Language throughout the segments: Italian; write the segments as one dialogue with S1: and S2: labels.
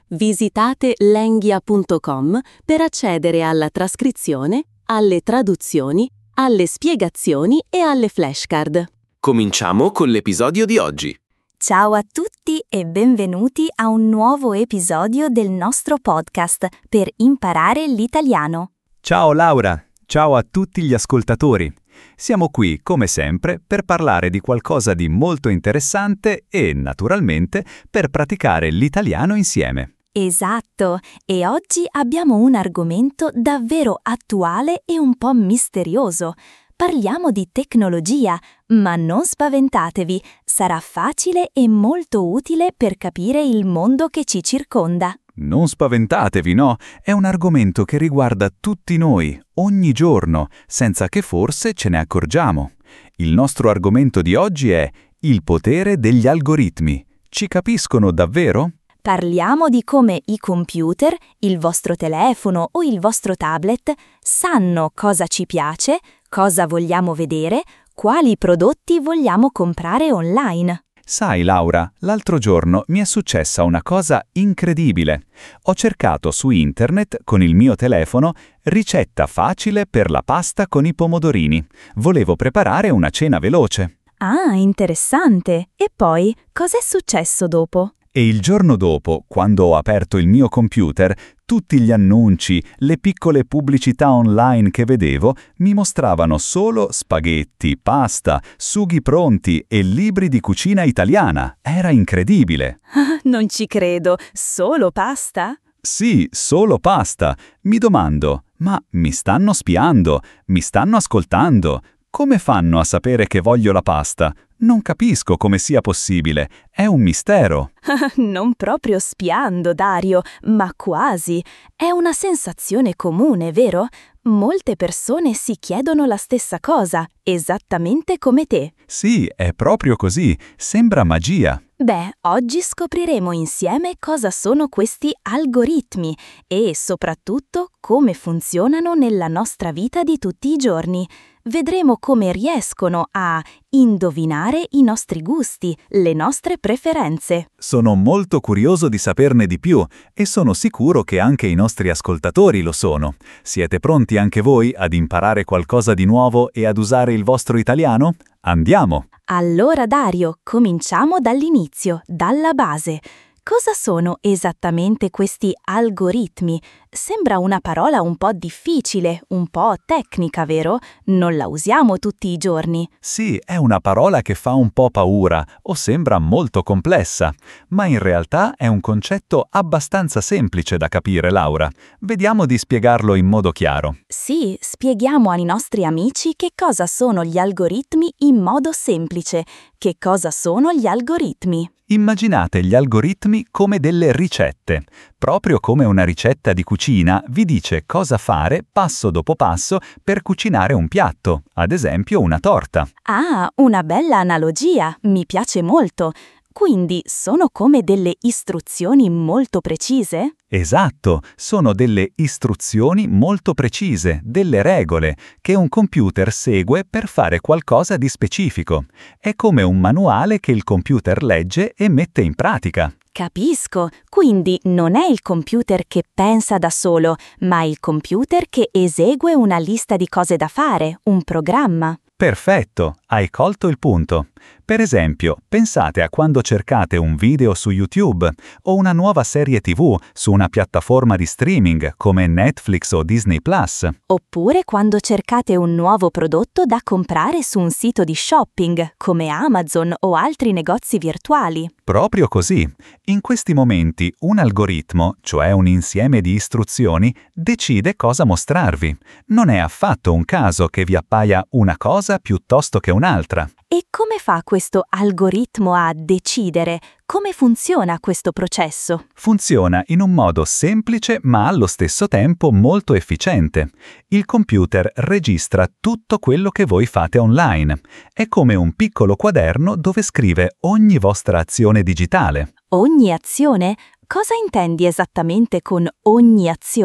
S1: Visitate lenghia.com per accedere alla trascrizione, alle traduzioni, alle spiegazioni e alle flashcard.
S2: Cominciamo con l'episodio di oggi.
S3: Ciao a tutti e benvenuti a un nuovo episodio del nostro podcast per imparare l'italiano.
S4: Ciao Laura, ciao a tutti gli ascoltatori. Siamo qui, come sempre, per parlare di qualcosa di molto interessante e, naturalmente, per praticare l'italiano insieme.
S3: Esatto, e oggi abbiamo un argomento davvero attuale e un po' misterioso. Parliamo di tecnologia, ma non spaventatevi, sarà facile e molto utile per capire il mondo che ci circonda.
S4: Non spaventatevi, no? È un argomento che riguarda tutti noi, ogni giorno, senza che forse ce ne accorgiamo. Il nostro argomento di oggi è il potere degli algoritmi. Ci capiscono davvero?
S3: Parliamo di come i computer, il vostro telefono o il vostro tablet sanno cosa ci piace, cosa vogliamo vedere, quali prodotti vogliamo comprare online.
S4: Sai Laura, l'altro giorno mi è successa una cosa incredibile. Ho cercato su internet con il mio telefono ricetta facile per la pasta con i pomodorini. Volevo preparare una cena veloce.
S3: Ah, interessante. E poi, cos'è successo dopo?
S4: E il giorno dopo, quando ho aperto il mio computer, tutti gli annunci, le piccole pubblicità online che vedevo mi mostravano solo spaghetti, pasta, sughi pronti e libri di cucina italiana. Era incredibile.
S3: Non ci credo, solo pasta?
S4: Sì, solo pasta. Mi domando, ma mi stanno spiando? Mi stanno ascoltando? Come fanno a sapere che voglio la pasta? Non capisco come sia possibile. È un mistero.
S3: Non proprio spiando, Dario, ma quasi. È una sensazione comune, vero? Molte persone si chiedono la stessa cosa, esattamente come te.
S4: Sì, è proprio così. Sembra magia.
S3: Beh, oggi scopriremo insieme cosa sono questi algoritmi e soprattutto come funzionano nella nostra vita di tutti i giorni. Vedremo come riescono a indovinare i nostri gusti, le nostre preferenze.
S4: Sono molto curioso di saperne di più e sono sicuro che anche i nostri ascoltatori lo sono. Siete pronti anche voi ad imparare qualcosa di nuovo e ad usare il vostro italiano? Andiamo!
S3: Allora Dario, cominciamo dall'inizio, dalla base. Cosa sono esattamente questi algoritmi? Sembra una parola un po' difficile, un po' tecnica, vero? Non la usiamo tutti i giorni.
S4: Sì, è una parola che fa un po' paura o sembra molto complessa, ma in realtà è un concetto abbastanza semplice da capire, Laura. Vediamo di spiegarlo in modo chiaro.
S3: Sì, spieghiamo ai nostri amici che cosa sono gli algoritmi in modo semplice. Che cosa sono gli algoritmi?
S4: Immaginate gli algoritmi come delle ricette. Proprio come una ricetta di cucina vi dice cosa fare passo dopo passo per cucinare un piatto, ad esempio una torta.
S3: Ah, una bella analogia, mi piace molto. Quindi sono come delle istruzioni molto precise?
S4: Esatto, sono delle istruzioni molto precise, delle regole, che un computer segue per fare qualcosa di specifico. È come un manuale che il computer legge e mette in pratica.
S3: Capisco, quindi non è il computer che pensa da solo, ma il computer che esegue una lista di cose da fare, un programma.
S4: Perfetto, hai colto il punto. Per esempio, pensate a quando cercate un video su YouTube o una nuova serie TV su una piattaforma di streaming come Netflix o Disney Plus.
S3: Oppure quando cercate un nuovo prodotto da comprare su un sito di shopping come Amazon o altri negozi virtuali.
S4: Proprio così. In questi momenti un algoritmo, cioè un insieme di istruzioni, decide cosa mostrarvi. Non è affatto un caso che vi appaia una cosa piuttosto che un'altra.
S3: E come fa questo algoritmo a decidere? Come funziona questo processo?
S4: Funziona in un modo semplice ma allo stesso tempo molto efficiente. Il computer registra tutto quello che voi fate online. È come un piccolo quaderno dove scrive ogni vostra azione digitale.
S3: Ogni azione? Cosa intendi esattamente con ogni azione?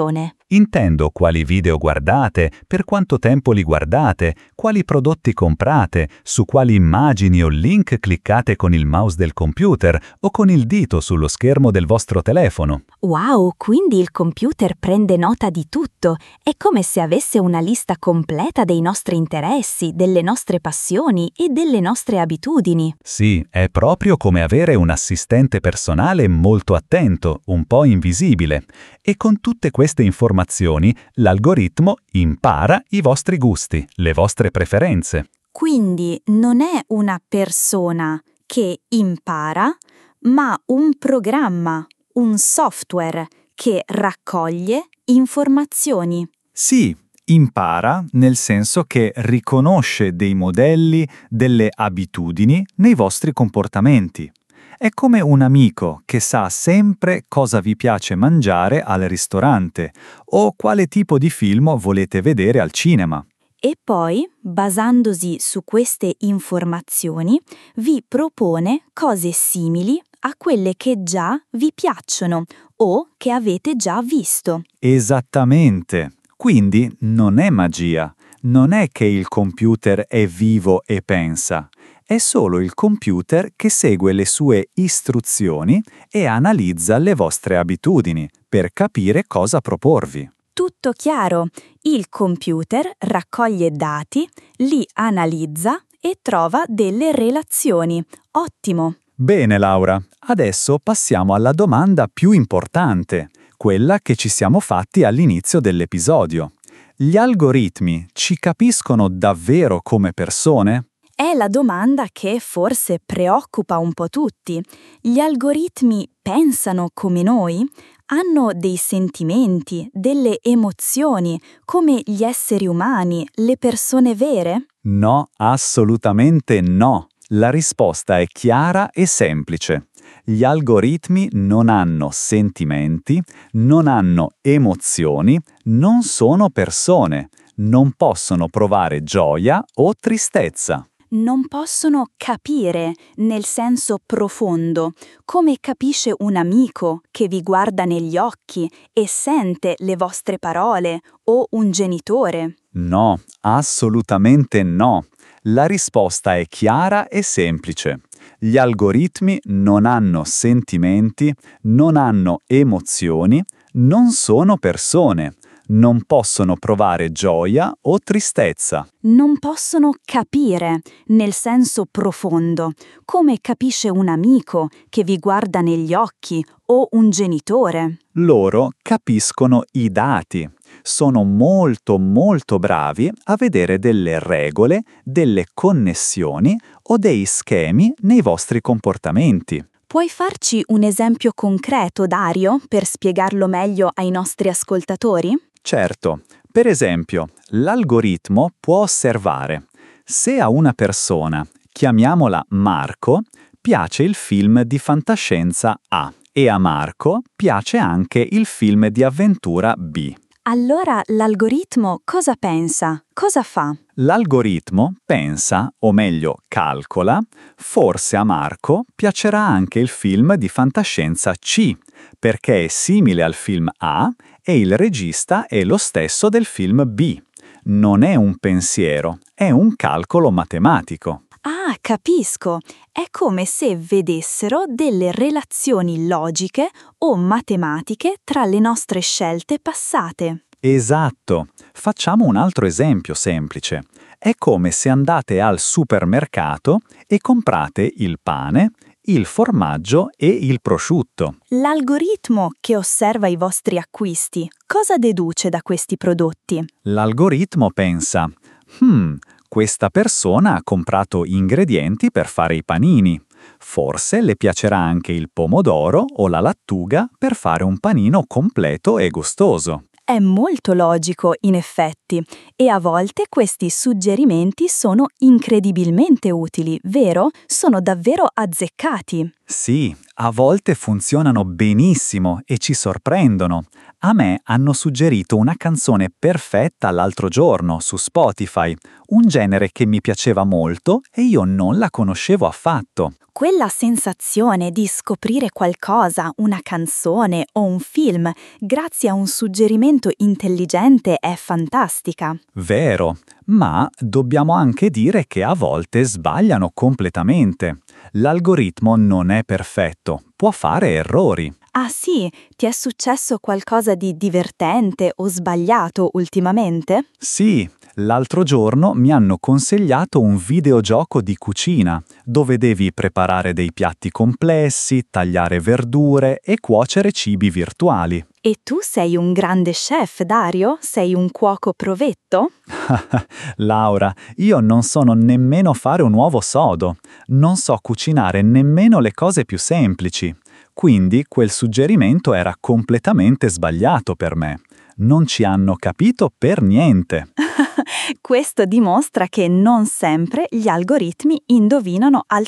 S4: Intendo quali video guardate, per quanto tempo li guardate, quali prodotti comprate, su quali immagini o link cliccate con il mouse del computer o con il dito sullo schermo del vostro telefono.
S3: Wow, quindi il computer prende nota di tutto. È come se avesse una lista completa dei nostri interessi, delle nostre passioni e delle nostre abitudini.
S4: Sì, è proprio come avere un assistente personale molto attento, un po' invisibile. E con tutte queste informazioni, l'algoritmo impara i vostri gusti, le vostre preferenze.
S3: Quindi non è una persona che impara, ma un programma, un software che raccoglie informazioni.
S5: Sì, impara nel senso che riconosce dei modelli, delle abitudini nei vostri comportamenti. È come un amico che sa sempre cosa vi piace mangiare al ristorante o quale tipo di film volete vedere al cinema.
S3: E poi, basandosi su queste informazioni, vi propone cose simili a quelle che già vi piacciono o che avete già visto.
S5: Esattamente. Quindi non è magia, non è che il computer è vivo e pensa. È solo il computer che segue le sue istruzioni e analizza le vostre abitudini per capire cosa proporvi.
S3: Tutto chiaro. Il computer raccoglie dati, li analizza e trova delle relazioni. Ottimo.
S5: Bene, Laura, adesso passiamo alla domanda più importante, quella che ci siamo fatti all'inizio dell'episodio. Gli algoritmi ci capiscono davvero come persone?
S3: È la domanda che forse preoccupa un po' tutti. Gli algoritmi pensano come noi? Hanno dei sentimenti, delle emozioni, come gli esseri umani, le persone vere?
S5: No, assolutamente no. La risposta è chiara e semplice. Gli algoritmi non hanno sentimenti, non hanno emozioni, non sono persone, non possono provare gioia o tristezza.
S3: Non possono capire nel senso profondo, come capisce un amico che vi guarda negli occhi e sente le vostre parole o un genitore.
S5: No, assolutamente no. La risposta è chiara e semplice. Gli algoritmi non hanno sentimenti, non hanno emozioni, non sono persone. Non possono provare gioia o tristezza.
S3: Non possono capire, nel senso profondo, come capisce un amico che vi guarda negli occhi o un genitore.
S5: Loro capiscono i dati. Sono molto bravi a vedere delle regole, delle connessioni o dei schemi nei vostri comportamenti.
S3: Puoi farci un esempio concreto, Dario, per spiegarlo meglio ai nostri ascoltatori?
S5: Certo, per esempio, l'algoritmo può osservare se a una persona, chiamiamola Marco, piace il film di fantascienza A e a Marco piace anche il film di avventura B.
S3: Allora l'algoritmo cosa pensa? Cosa fa?
S5: L'algoritmo pensa, o meglio calcola, forse a Marco piacerà anche il film di fantascienza C, perché è simile al film A e il regista è lo stesso del film B. Non è un pensiero, è un calcolo matematico.
S3: Ah, capisco. È come se vedessero delle relazioni logiche o matematiche tra le nostre scelte passate.
S5: Esatto. Facciamo un altro esempio semplice. È come se andate al supermercato e comprate il pane, il formaggio e il prosciutto.
S3: L'algoritmo che osserva i vostri acquisti, cosa deduce da questi prodotti?
S5: L'algoritmo pensa, questa persona ha comprato ingredienti per fare i panini. Forse le piacerà anche il pomodoro o la lattuga per fare un panino completo e gustoso.
S3: È molto logico, in effetti, e a volte questi suggerimenti sono incredibilmente utili, vero? Sono davvero azzeccati.
S5: Sì, A volte funzionano benissimo e ci sorprendono. A me hanno suggerito una canzone perfetta l'altro giorno su Spotify, un genere che mi piaceva molto e io non la conoscevo affatto.
S3: Quella sensazione di scoprire qualcosa, una canzone o un film, grazie a un suggerimento intelligente è fantastica.
S5: Vero, ma dobbiamo anche dire che a volte sbagliano completamente. L'algoritmo non è perfetto, può fare errori.
S3: Ah sì, ti è successo qualcosa di divertente o sbagliato ultimamente?
S5: Sì, l'altro giorno mi hanno consigliato un videogioco di cucina, dove devi preparare dei piatti complessi, tagliare verdure e cuocere cibi virtuali.
S3: E tu sei un grande chef, Dario? Sei un cuoco provetto?
S5: Laura, io non so nemmeno fare un uovo sodo, non so cucinare nemmeno le cose più semplici. Quindi quel suggerimento era completamente sbagliato per me. Non ci hanno capito per niente.
S3: Questo dimostra che non sempre gli algoritmi indovinano al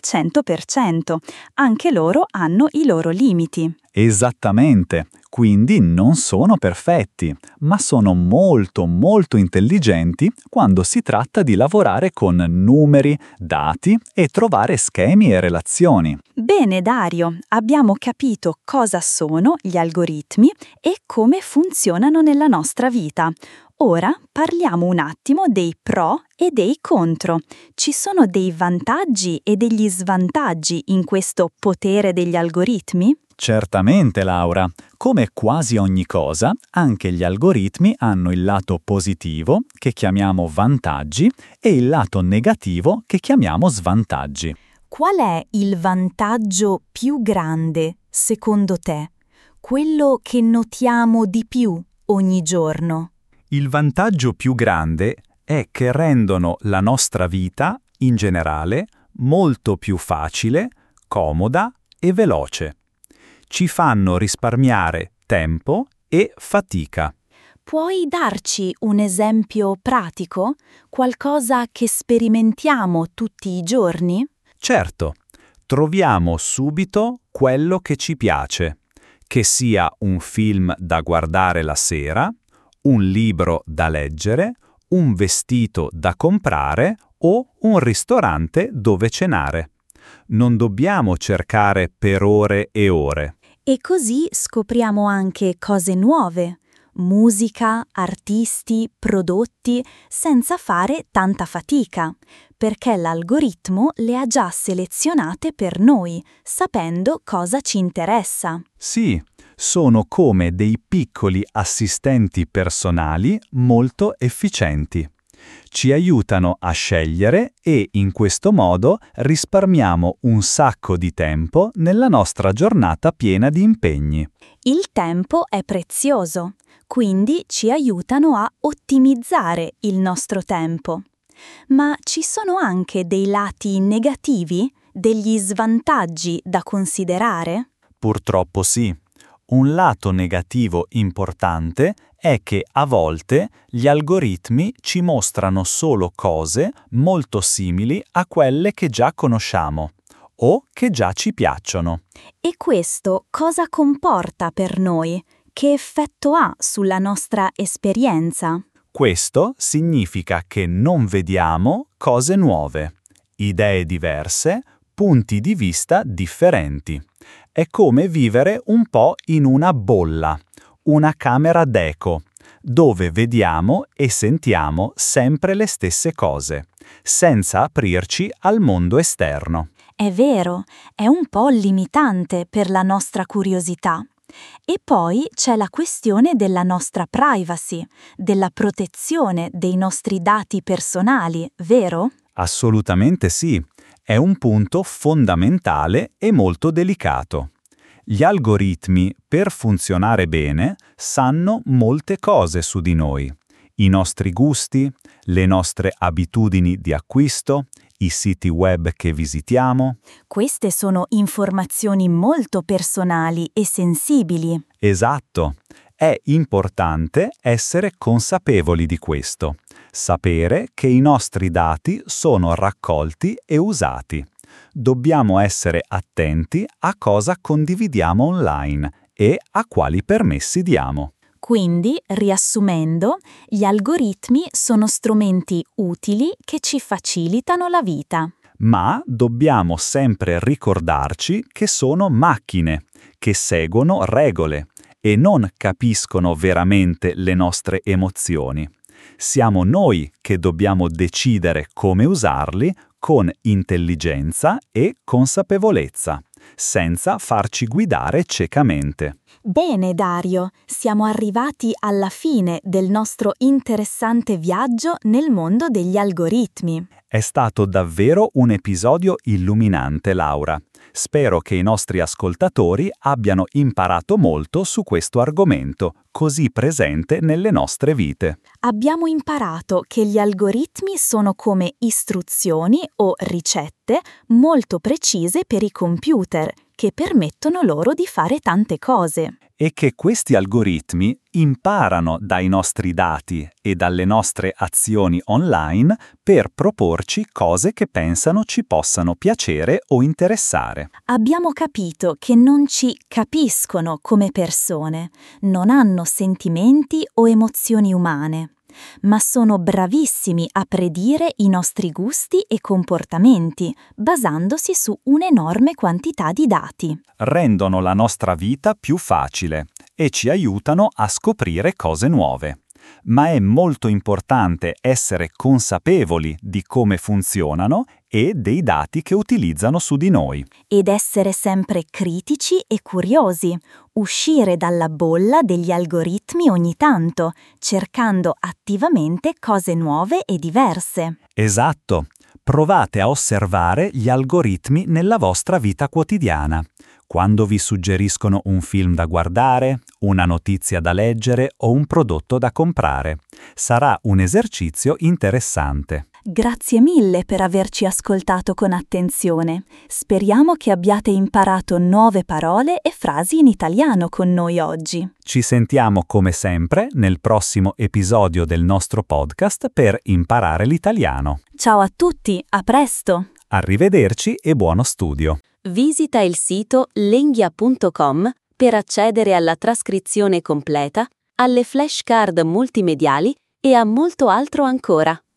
S3: 100%. Anche loro hanno i loro limiti.
S5: Esattamente, quindi non sono perfetti, ma sono molto intelligenti quando si tratta di lavorare con numeri, dati e trovare schemi e relazioni.
S3: Bene, Dario, abbiamo capito cosa sono gli algoritmi e come funzionano nella nostra vita. Ora parliamo un attimo dei pro e dei contro. Ci sono dei vantaggi e degli svantaggi in questo potere degli algoritmi?
S5: Certamente, Laura. Come quasi ogni cosa, anche gli algoritmi hanno il lato positivo, che chiamiamo vantaggi, e il lato negativo, che chiamiamo svantaggi.
S3: Qual è il vantaggio più grande, secondo te? Quello che notiamo di più ogni giorno?
S4: Il vantaggio più grande è che rendono la nostra vita, in generale, molto più facile, comoda e veloce. Ci fanno risparmiare tempo e fatica.
S3: Puoi darci un esempio pratico? Qualcosa che sperimentiamo tutti i giorni?
S4: Certo, troviamo subito quello che ci piace, che sia un film da guardare la sera, un libro da leggere, un vestito da comprare o un ristorante dove cenare. Non dobbiamo cercare per ore e ore.
S3: E così scopriamo anche cose nuove, musica, artisti, prodotti, senza fare tanta fatica, perché l'algoritmo le ha già selezionate per noi, sapendo cosa ci interessa.
S4: Sì, sono come dei piccoli assistenti personali molto efficienti. Ci aiutano a scegliere e in questo modo risparmiamo un sacco di tempo nella nostra giornata piena di impegni.
S3: Il tempo è prezioso, quindi ci aiutano a ottimizzare il nostro tempo. Ma ci sono anche dei lati negativi, degli svantaggi da considerare?
S4: Purtroppo sì. Un lato negativo importante è che a volte gli algoritmi ci mostrano solo cose molto simili a quelle che già conosciamo o che già ci piacciono.
S3: E questo cosa comporta per noi? Che effetto ha sulla nostra esperienza?
S4: Questo significa che non vediamo cose nuove, idee diverse, punti di vista differenti. È come vivere un po' in una bolla, una camera d'eco, dove vediamo e sentiamo sempre le stesse cose, senza aprirci al mondo esterno.
S3: È vero, è un po' limitante per la nostra curiosità. E poi c'è la questione della nostra privacy, della protezione dei nostri dati personali, vero?
S4: Assolutamente sì, è un punto fondamentale e molto delicato. Gli algoritmi, per funzionare bene, sanno molte cose su di noi. I nostri gusti, le nostre abitudini di acquisto, i siti web che visitiamo.
S3: Queste sono informazioni molto personali e sensibili.
S4: Esatto. È importante essere consapevoli di questo, sapere che i nostri dati sono raccolti e usati. Dobbiamo essere attenti a cosa condividiamo online e a quali permessi diamo.
S3: Quindi, riassumendo, gli algoritmi sono strumenti utili che ci facilitano la vita.
S4: Ma dobbiamo sempre ricordarci che sono macchine, che seguono regole e non capiscono veramente le nostre emozioni. Siamo noi che dobbiamo decidere come usarli con intelligenza e consapevolezza, senza farci guidare ciecamente.
S3: Bene, Dario, siamo arrivati alla fine del nostro interessante viaggio nel mondo degli algoritmi.
S4: È stato davvero un episodio illuminante, Laura. Spero che i nostri ascoltatori abbiano imparato molto su questo argomento, così presente nelle nostre vite.
S3: Abbiamo imparato che gli algoritmi sono come istruzioni o ricette molto precise per i computer, che permettono loro di fare tante cose.
S4: E che questi algoritmi imparano dai nostri dati e dalle nostre azioni online per proporci cose che pensano ci possano piacere o interessare.
S3: Abbiamo capito che non ci capiscono come persone, non hanno sentimenti o emozioni umane, ma sono bravissimi a predire i nostri gusti e comportamenti, basandosi su un'enorme quantità di dati.
S4: Rendono la nostra vita più facile e ci aiutano a scoprire cose nuove. Ma è molto importante essere consapevoli di come funzionano e dei dati che utilizzano su di noi.
S3: Ed essere sempre critici e curiosi, uscire dalla bolla degli algoritmi ogni tanto, cercando attivamente cose nuove e diverse.
S4: Esatto. Provate a osservare gli algoritmi nella vostra vita quotidiana. Quando vi suggeriscono un film da guardare, una notizia da leggere o un prodotto da comprare. Sarà un esercizio interessante.
S3: Grazie mille per averci ascoltato con attenzione. Speriamo che abbiate imparato nuove parole e frasi in italiano con noi oggi.
S4: Ci sentiamo come sempre nel prossimo episodio del nostro podcast per imparare l'italiano.
S3: Ciao a tutti, a presto!
S4: Arrivederci e buono studio.
S1: Visita il sito lenghia.com per accedere alla trascrizione completa, alle flashcard multimediali e a molto altro ancora.